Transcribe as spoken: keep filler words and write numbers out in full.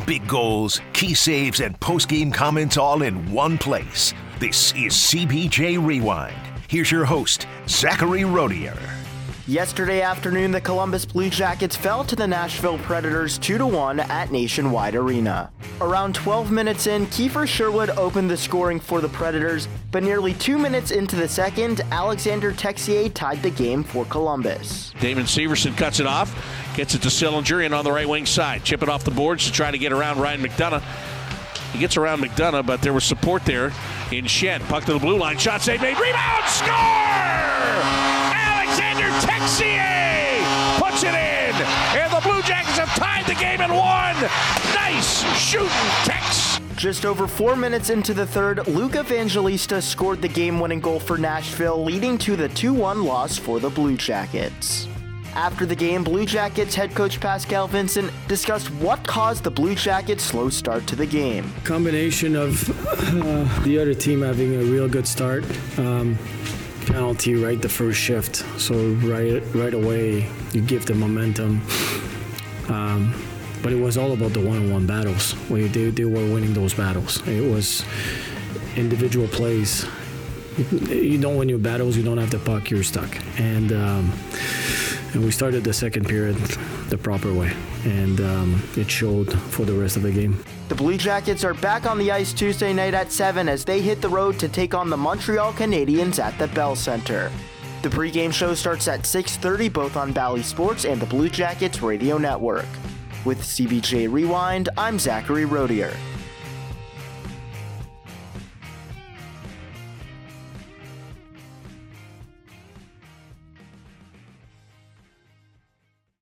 Big goals, key saves, and post-game comments all in one place. This is C B J Rewind. Here's your host, Zachary Rodier. Yesterday afternoon, the Columbus Blue Jackets fell to the Nashville Predators two to one at Nationwide Arena. Around twelve minutes in, Kiefer Sherwood opened the scoring for the Predators, but nearly two minutes into the second, Alexander Texier tied the game for Columbus. Damon Severson cuts it off, gets it to Sillinger in on the right wing side. Chip it off the boards to try to get around Ryan McDonough. He gets around McDonough, but there was support there in Shen. Puck to the blue line, shot save made, rebound, score! Alexander Texier puts it in, and the Blue Jackets have tied the game in one. Nice shooting, Tex. Just over four minutes into the third, Luke Evangelista scored the game-winning goal for Nashville, leading to the two one loss for the Blue Jackets. After the game, Blue Jackets head coach Pascal Vincent discussed what caused the Blue Jackets' slow start to the game. Combination of uh, the other team having a real good start. Um, penalty right the first shift, so right right away you give the momentum. Um, but it was all about the one-on-one battles. Where they, they were winning those battles. It was individual plays. You don't win your battles, you don't have the puck, you're stuck. And um, and we started the second period the proper way, and um, it showed for the rest of the game. The Blue Jackets are back on the ice Tuesday night at seven as they hit the road to take on the Montreal Canadiens at the Bell Center. The pregame show starts at six thirty both on Bally Sports and the Blue Jackets Radio Network. With C B J Rewind, I'm Zachary Rodier.